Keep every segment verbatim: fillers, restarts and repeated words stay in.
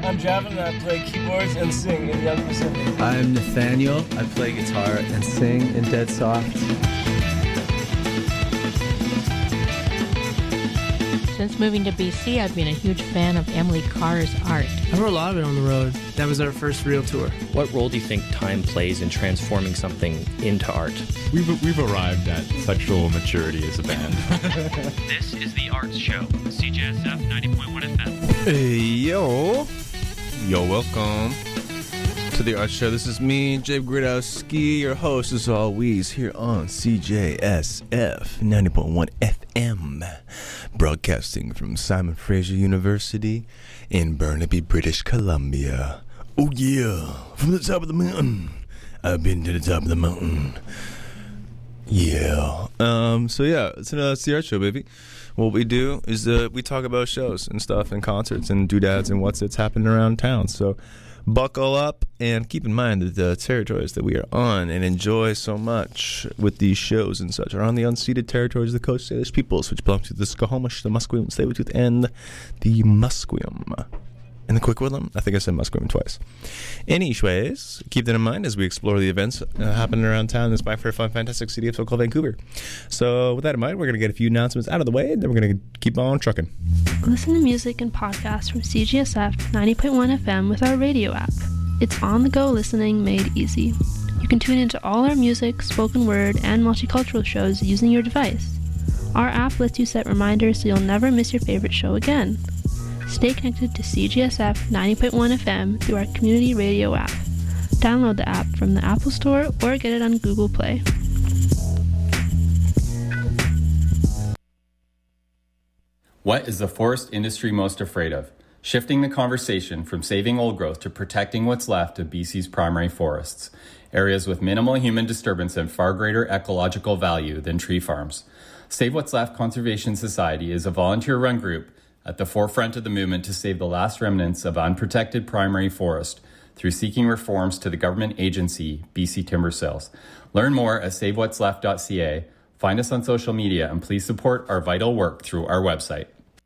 I'm Javin, and I play keyboards and sing in Young Pacific. I'm Nathaniel. I play guitar and sing in Dead Soft. Since moving to B C, I've been a huge fan of Emily Carr's art. I wrote a lot of it on the road. That was our first real tour. What role do you think time plays in transforming something into art? We've, we've arrived at sexual maturity as a band. This is The Arts Show, C J S F ninety point one F M. Hey, yo. Yo, welcome to The Arts Show. This is me, Jay Gridowski, your host as always, here on C J S F ninety point one F M, broadcasting from Simon Fraser University in Burnaby, British Columbia. Oh yeah, from the top of the mountain. I've been to the top of the mountain. Yeah. Um. So yeah, it's, uh, it's The Art Show, baby. What we do is uh, we talk about shows and stuff and concerts and doodads and what's that's happening around town. So buckle up and keep in mind that the territories that we are on and enjoy so much with these shows and such are on the unceded territories of the Coast Salish peoples, which belong to the Skokomish, the Musqueam, Tsleil-Waututh, and the Musqueam. And the Quick-Woodland? I think I said Musqueam twice. Anyways, keep that in mind as we explore the events uh, happening around town in this by fair, fun, fantastic city of so-called Vancouver. So with that in mind, we're going to get a few announcements out of the way, and then we're going to keep on trucking. Listen to music and podcasts from C G S F ninety point one F M with our radio app. It's on-the-go listening made easy. You can tune into all our music, spoken word, and multicultural shows using your device. Our app lets you set reminders so you'll never miss your favorite show again. Stay connected to C G S F ninety point one F M through our community radio app. Download the app from the Apple Store or get it on Google Play. What is the forest industry most afraid of? Shifting the conversation from saving old growth to protecting what's left of B C's primary forests, areas with minimal human disturbance and far greater ecological value than tree farms. Save What's Left Conservation Society is a volunteer-run group at the forefront of the movement to save the last remnants of unprotected primary forest through seeking reforms to the government agency, B C Timber Sales. Learn more at save what's left dot c a. Find us on social media and please support our vital work through our website.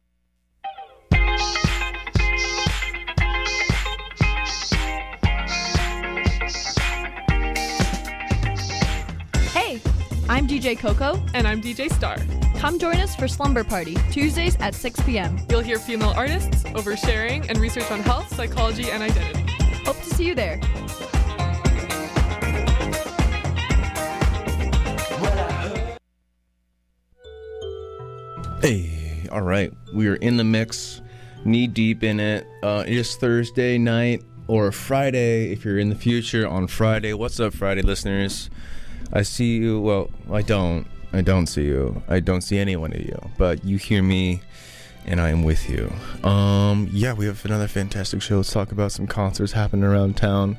Hey, I'm D J Coco. And I'm D J Star. Come join us for Slumber Party, Tuesdays at six p.m. You'll hear female artists, oversharing, and research on health, psychology, and identity. Hope to see you there. Hey, all right. We are in the mix, knee deep in it. Uh, it is Thursday night or Friday if you're in the future on Friday. What's up, Friday listeners? I see you. Well, I don't. I don't see you. I don't see any one of you. But you hear me, and I am with you. Um, yeah, we have another fantastic show. Let's talk about some concerts happening around town.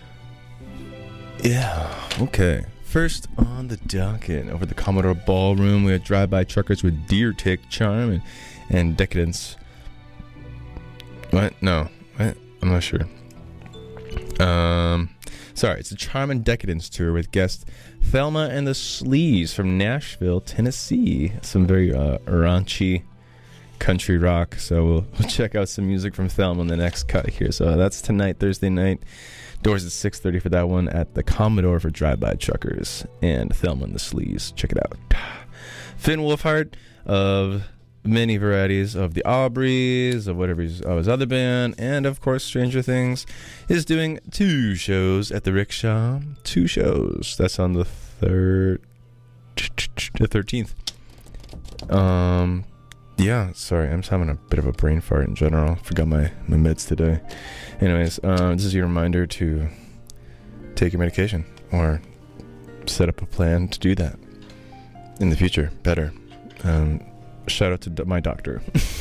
Yeah, okay. First on the docket, over the Commodore Ballroom, we had Drive-By Truckers with Deer Tick, Charm, and, and Decadence. What? No. What? I'm not sure. Um, sorry, it's a Charm and Decadence tour with guest Thelma and the Sleaze from Nashville, Tennessee. Some very uh, raunchy country rock. So we'll, we'll check out some music from Thelma in the next cut here. So that's tonight, Thursday night. Doors at six thirty for that one at the Commodore for Drive-By Truckers and Thelma and the Sleaze. Check it out. Finn Wolfhard of many varieties of the Aubreys, of whatever his, of his other band, and of course Stranger Things, is doing two shows at the Rickshaw. Two shows. That's on the third, the thirteenth. Um, yeah. Sorry, I'm just having a bit of a brain fart in general. Forgot my my meds today. Anyways, um, this is your reminder to take your medication or set up a plan to do that in the future. Better. Um. Shout out to d- my doctor.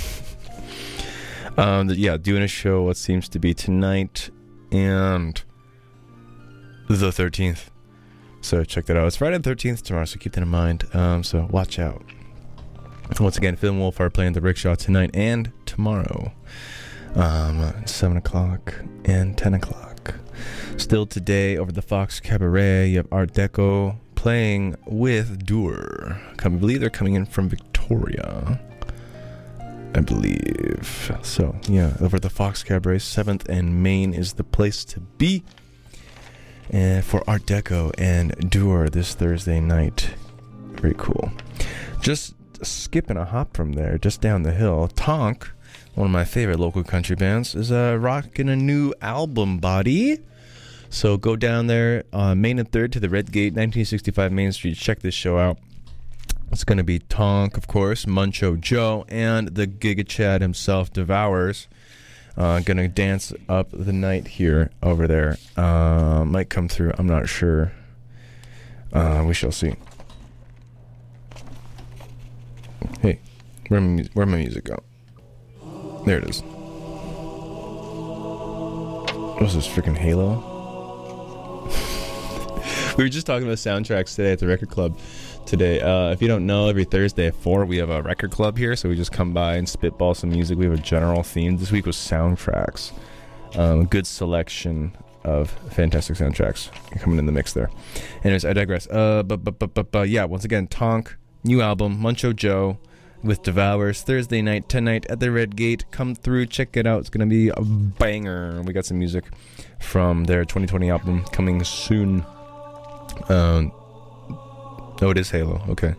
um, the, yeah, doing a show what seems to be tonight and the thirteenth. So check that out. It's Friday the thirteenth tomorrow, so keep that in mind. Um, so watch out. Once again, Phil and Wolf are playing the Rickshaw tonight and tomorrow. Um, seven o'clock and ten o'clock. Still today over the Fox Cabaret, you have Art Deco playing with Dur. I believe they're coming in from Victoria. I believe. So, yeah, over at the Fox Cabaret, seventh and Main is the place to be. And for Art Deco and Dur this Thursday night. Very cool. Just skipping a hop from there, just down the hill, Tonk, one of my favorite local country bands, is uh, rocking a new album body. So go down there, uh, Main and third to the Red Gate, nineteen sixty-five Main Street. Check this show out. It's going to be Tonk, of course, Muncho Joe, and the Giga Chad himself, Devours. Uh, going to dance up the night here over there. Uh, might come through, I'm not sure. Uh, we shall see. Hey, where my, where my music go? There it is. What's this, freaking Halo? We were just talking about soundtracks today at the record club today. Uh, if you don't know, every Thursday at four we have a record club here, so we just come by and spitball some music. We have a general theme. This week was soundtracks. Um, a good selection of fantastic soundtracks coming in the mix there. Anyways, I digress. Uh, but, but, but, but, but, yeah, once again, Tonk, new album, Muncho Joe with Devours, Thursday night, tonight at the Red Gate. Come through, check it out. It's going to be a banger. We got some music from their twenty twenty album coming soon. Um, oh, it is Halo. Okay.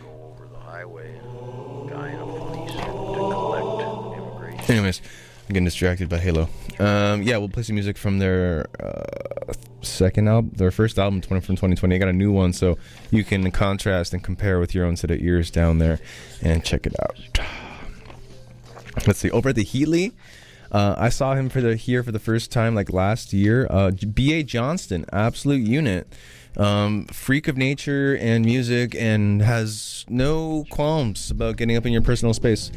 Anyways, I'm getting distracted by Halo. Um, yeah, we'll play some music from their uh, second album, their first album from twenty twenty. I got a new one, so you can contrast and compare with your own set of ears down there and check it out. Let's see. Over at the Heatley, uh, I saw him for the here for the first time like last year. Uh, B A Johnston, absolute unit. Um, freak of nature and music, and has no qualms about getting up in your personal space.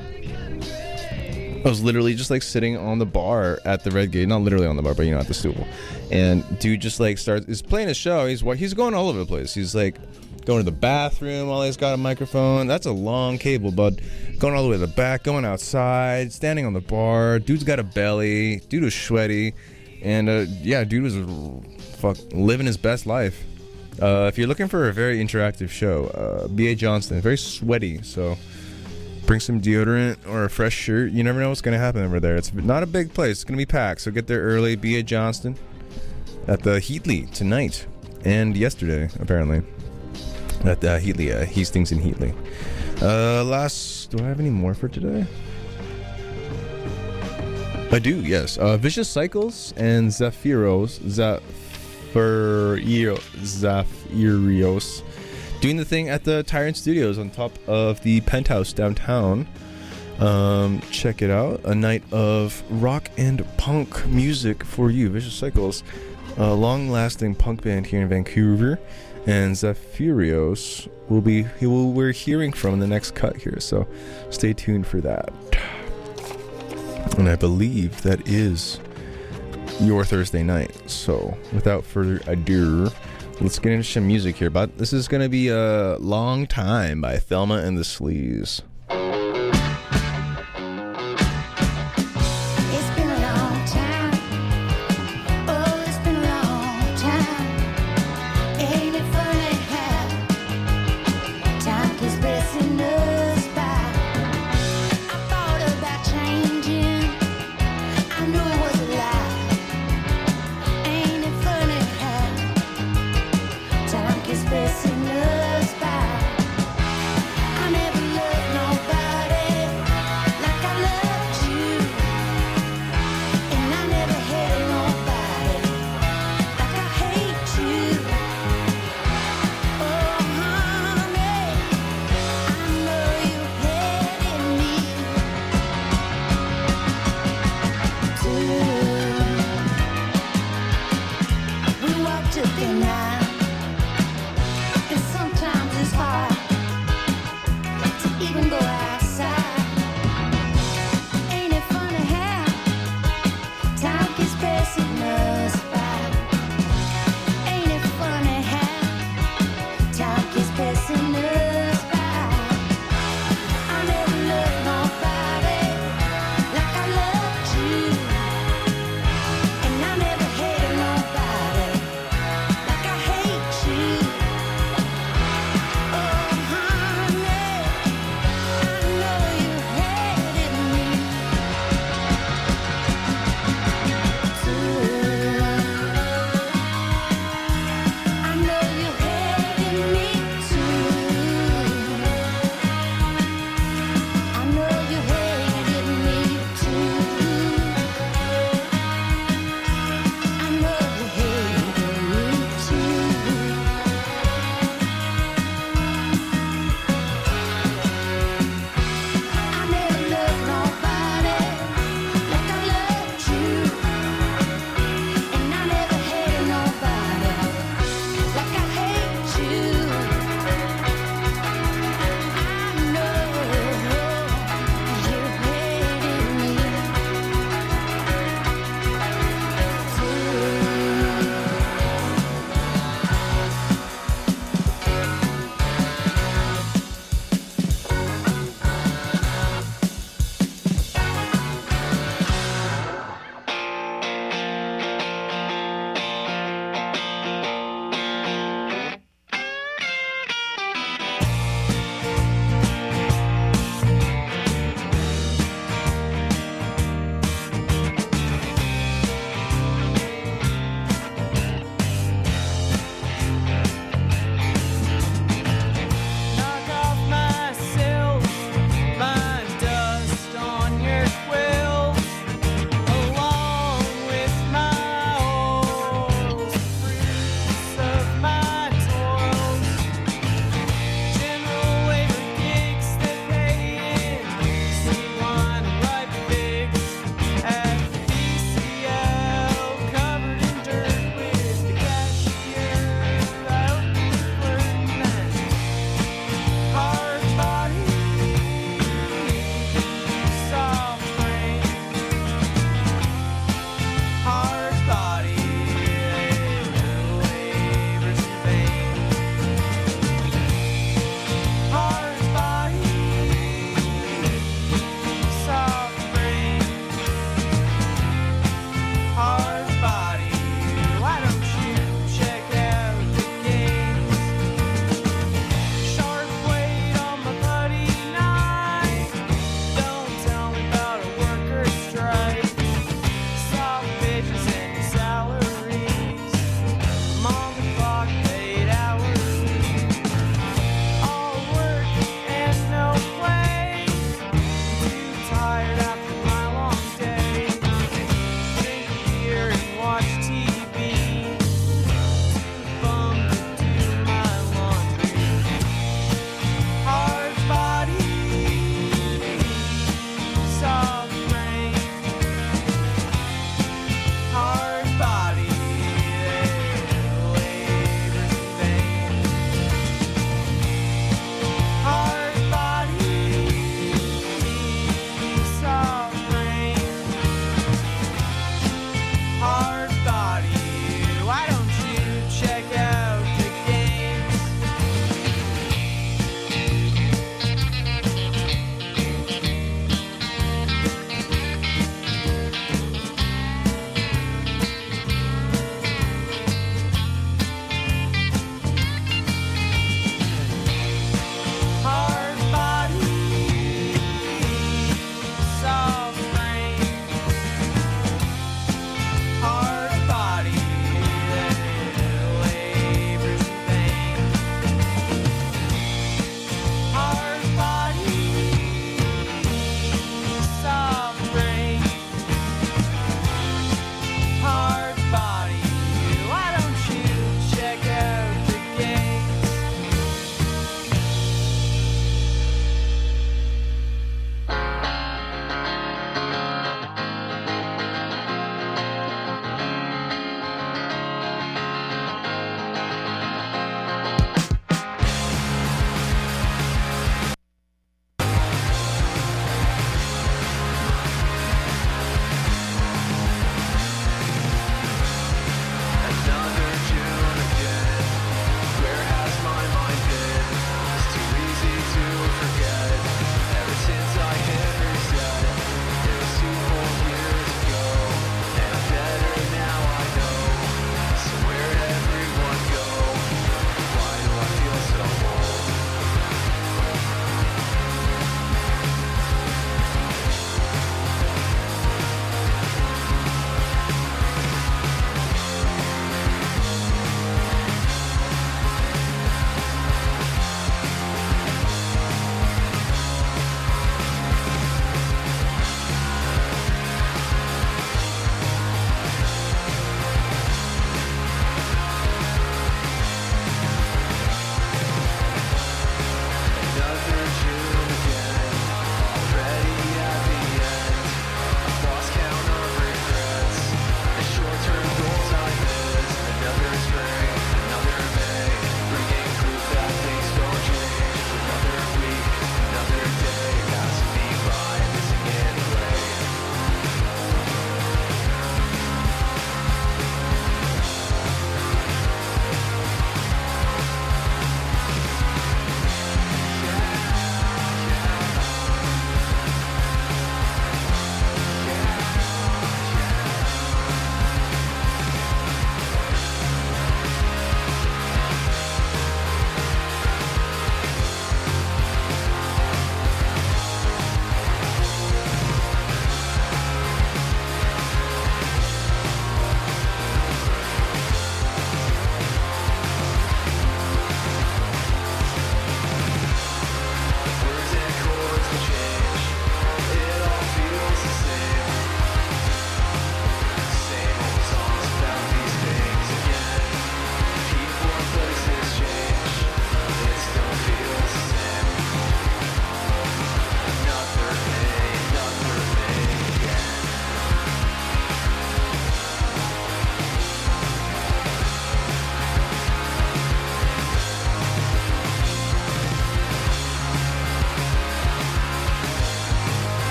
I was literally just like sitting on the bar at the Red Gate, not literally on the bar, but you know, at the stool. And dude just like starts, is playing his show. He's he's going all over the place. He's like going to the bathroom while he's got a microphone. That's a long cable, bud. Going all the way to the back, going outside, standing on the bar. Dude's got a belly. Dude was sweaty. And uh, yeah, dude was fuck living his best life. Uh, if you're looking for a very interactive show, uh, B A Johnston, very sweaty, so bring some deodorant or a fresh shirt. You never know what's going to happen over there. It's not a big place. It's going to be packed, so get there early. B A Johnston at the Heatley tonight and yesterday, apparently. At the Heatley, uh, Hastings and Heatley. Uh, last, do I have any more for today? I do, yes. Uh, Vicious Cycles and Zephyros, Zephyrios, Zephyrios, doing the thing at the Tyrant Studios on top of the Penthouse downtown. Um, check it out. A night of rock and punk music for you. Vicious Cycles, a long-lasting punk band here in Vancouver, and Zephyrios will be who we're hearing from in the next cut here. So stay tuned for that. And I believe that is your Thursday night. So without further ado, let's get into some music here. But this is going to be a Long Time by Thelma and the Sleaze. Time keeps passing us by. I never loved no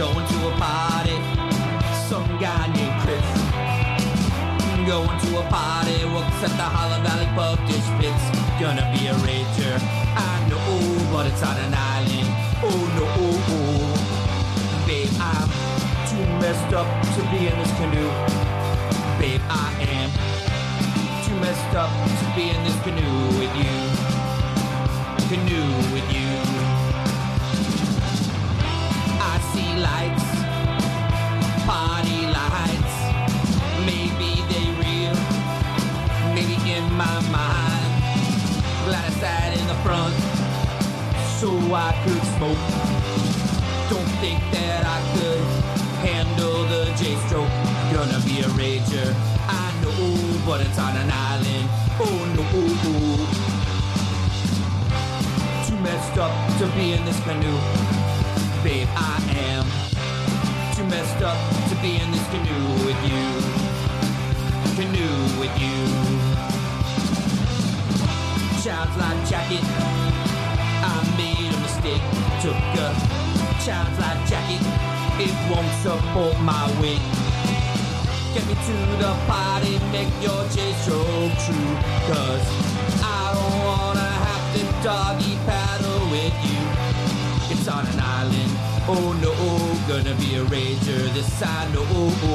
Going to a party, some guy named Chris. Going to a party, works at the Hollow Valley Pub, Dish Pits. Gonna be a rager, I know, but it's on an island. Oh no, oh, oh. Babe, I'm too messed up to be in this canoe. Babe, I am too messed up to be in this canoe with you. Canoe with you. I see lights, party lights. Maybe they real, maybe in my mind. Glad I sat in the front so I could smoke. Don't think that I could handle the J-stroke. Gonna be a rager, I know, but it's on an island. Oh no, too messed up to be in this canoe. Babe, I am too messed up to be in this canoe with you. Canoe with you. Child's life jacket, I made a mistake. Took a child's life jacket, it won't support my weight. Get me to the party, make your J-stroke true. Cause I don't wanna have to doggy paddle with you. It's on an island, oh no, gonna be a rager, this I know.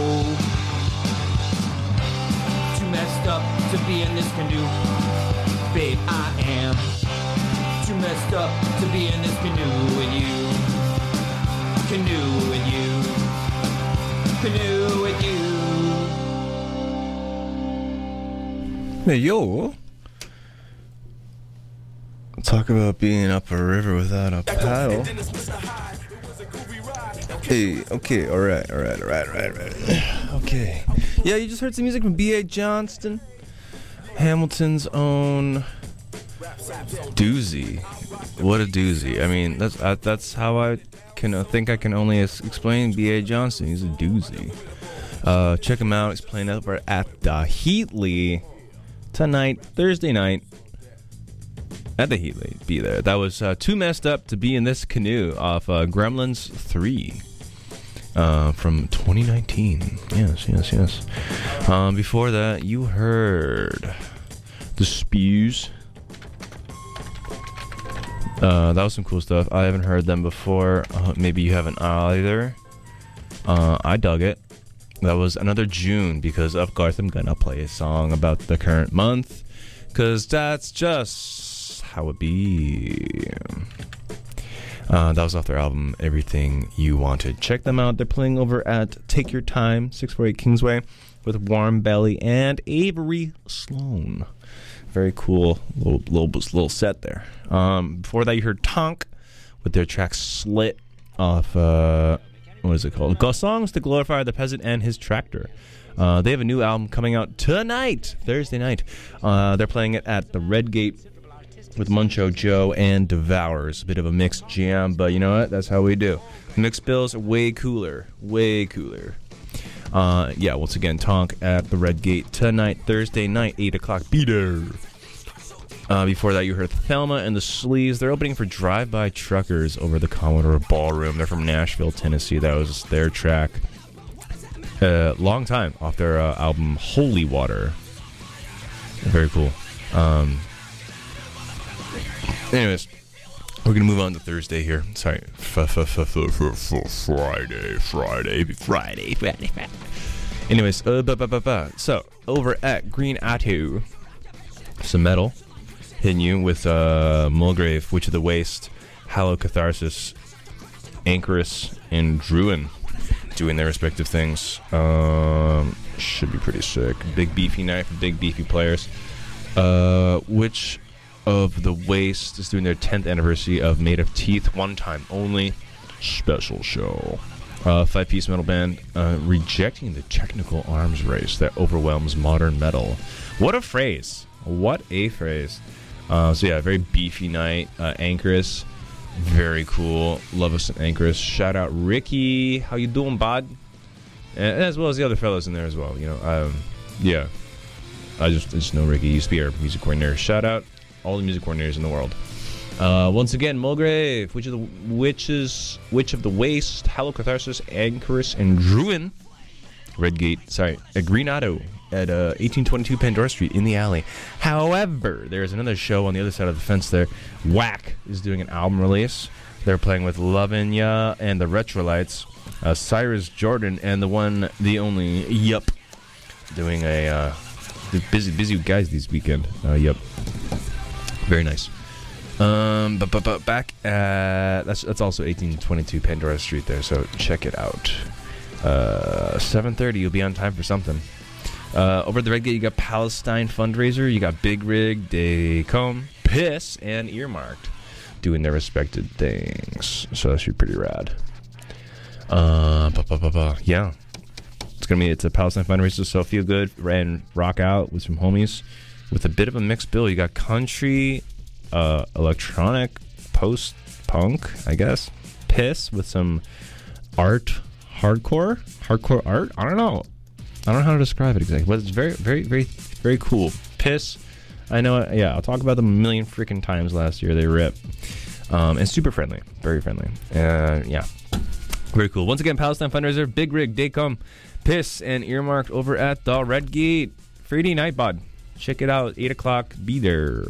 Too messed up to be in this canoe. Babe, I am too messed up to be in this canoe with you. Canoe with you. Canoe with you. Hey, yo. Talk about being up a river without a paddle. Hey, okay, alright, alright, alright, alright, alright. Okay. Yeah, you just heard some music from B A Johnston. Hamilton's own doozy. What a doozy. I mean, that's uh, that's how I can uh, think I can only as- explain B A Johnston. He's a doozy. Uh, check him out. He's playing over at the Heatley tonight, Thursday night. At the Heatley. Be there. That was uh, Too Messed Up to Be in This Canoe off uh, Gremlins three. Uh, from twenty nineteen. Yes, yes, yes. Um, before that, you heard The Spews. Uh, that was some cool stuff. I haven't heard them before. Uh, maybe you haven't either. Uh, I dug it. That was another June because, of course, I'm gonna play a song about the current month. Because that's just how it be. Uh, that was off their album, Everything You Wanted. Check them out. They're playing over at Take Your Time, six forty-eight Kingsway, with Warm Belly and Avery Sloan. Very cool little, little, little set there. Um, before that, you heard Tonk with their track Slit off, uh, what is it called? Go Songs to Glorify the Peasant and His Tractor. Uh, they have a new album coming out tonight, Thursday night. Uh, they're playing it at the Red Gate with Muncho Joe and Devours. A bit of a mixed jam, but you know what? That's how we do. Mixed bills are way cooler. Way cooler. Uh, yeah, once again, Tonk at the Red Gate tonight, Thursday night, eight o'clock. Be there. Uh, before that, you heard Thelma and the Sleeves. They're opening for Drive-By Truckers over the Commodore Ballroom. They're from Nashville, Tennessee. That was their track. Uh, long time off their uh, album Holy Water. Very cool. Um... Anyways, we're going to move on to Thursday here. Sorry. Friday, Friday, Friday, Friday, Friday. Anyways, uh, ba, ba, ba, ba. So, over at Green Attu, some metal hitting you with uh, Mulgrave, Witch of the Waste, Hallow Catharsis, Anchorus, and Druin doing their respective things. Um, should be pretty sick. Big beefy night for big beefy players. Uh, which... of the Waste is doing their tenth anniversary of Made of Teeth, one time only special show. Uh, five-piece metal band uh, rejecting the technical arms race that overwhelms modern metal. What a phrase! What a phrase! Uh, so yeah, very beefy night. Uh, Anchorus, very cool. Love us an Anchorus. Shout out Ricky, how you doing, bud? And as well as the other fellas in there as well. You know, um, yeah. I just I just know Ricky. He used to be our music coordinator. Shout out all the music coordinators in the world. Uh, once again, Mulgrave, Witch of the Witches, Witch of the Waste, Hallow Catharsis, Anchorus, and Druin. Redgate, sorry, Agrinado at uh, eighteen twenty-two Pandora Street in the alley. However, there's another show on the other side of the fence there. Whack is doing an album release. They're playing with Lavinia and the Retrolites, uh, Cyrus Jordan, and the one, the only, Yup, doing a uh, busy, busy guys this weekend. Uh, yup, very nice. Um, but but but back at that's that's also eighteen twenty-two Pandora Street there. So check it out. Uh, seven thirty, you'll be on time for something. Uh, over at the Redgate, you got Palestine Fundraiser, you got Big Rig, Daycomb, Piss, and Earmarked doing their respected things. So that should be pretty rad. Uh, bah, bah, bah, bah. Yeah. It's going to be, it's a Palestine Fundraiser, so feel good and rock out with some homies with a bit of a mixed bill. You got country, uh, electronic, post-punk, I guess, Piss with some art, hardcore, hardcore art. I don't know. I don't know how to describe it exactly, but it's very, very, very, very cool. Piss. I know, yeah, I'll talk about them a million freaking times last year. They rip. Um, and super friendly. Very friendly. Uh, yeah. Very cool. Once again, Palestine Fundraiser, Big Rig, Daycom, Piss, and Earmarked over at the Redgate. Friday night, bud. Check it out. eight o'clock. Be there.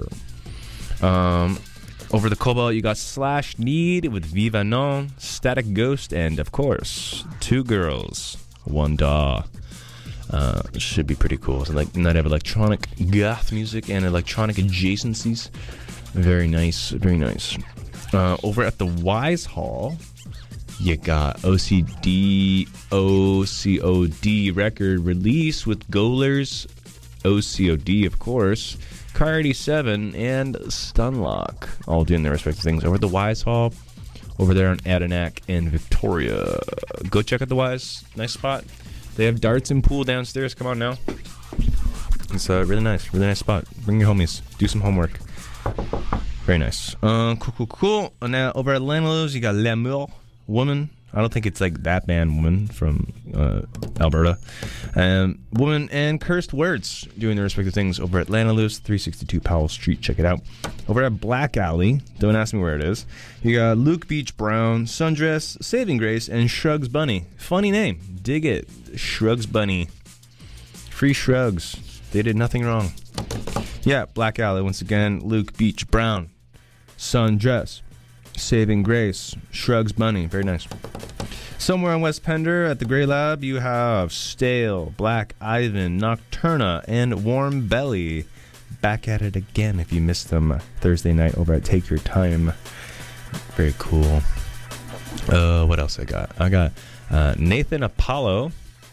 Um, over the Cobalt, you got Slash Need with Viva Non, Static Ghost, and, of course, Two Girls, One Daw. Uh, should be pretty cool. So like night of electronic goth music and electronic adjacencies. Very nice, very nice. Uh, over at the Wise Hall, you got O C D O C O D record release with Goalers, O C O D of course, Car eighty-seven, and Stunlock, all doing their respective things over at the Wise Hall, over there on Adinak and Victoria. Go check out the Wise, nice spot. They have darts and pool downstairs. Come on now. It's a really nice, really nice spot. Bring your homies. Do some homework. Very nice. Uh, cool, cool, cool. And now over at Lamelos, you got L'amour, Woman. I don't think it's like that band, Woman, from uh, Alberta. Um, Woman and Cursed Words doing their respective things over at Lamelos, three sixty-two Powell Street. Check it out. Over at Black Alley, don't ask me where it is, you got Luke Beach Brown, Sundress, Saving Grace, and Shrugs Bunny. Funny name. Dig it. Shrugs Bunny. Free Shrugs. They did nothing wrong. Yeah, Black Alley, once again, Luke Beach Brown, Sundress, Saving Grace, Shrugs Bunny. Very nice. Somewhere in West Pender at the Grey Lab, you have Stale, Black Ivan, Nocturna, and Warm Belly. Back at it again if you missed them Thursday night over at Take Your Time. Very cool. Uh, what else I got? I got uh, Nathan Apollo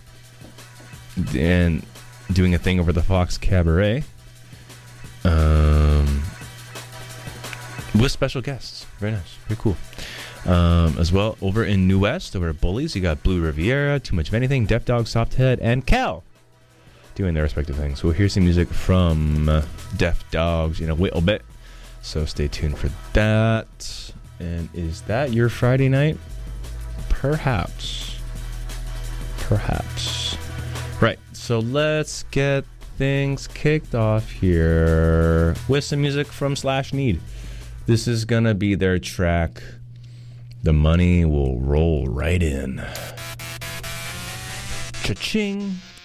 and doing a thing over the Fox Cabaret. Um, with special guests. Very nice. Very cool. Um, as well, over in New West, over at Bullies, you got Blue Riviera, Too Much of Anything, Deaf Dog, Soft Head, and Cal doing their respective things. So we'll hear some music from uh, Deaf Dogs in a little bit. So stay tuned for that. And is that your Friday night? Perhaps. Perhaps. Right. So let's get things kicked off here with some music from Slash Need. This is gonna be their track. The money will roll right in. Cha-ching.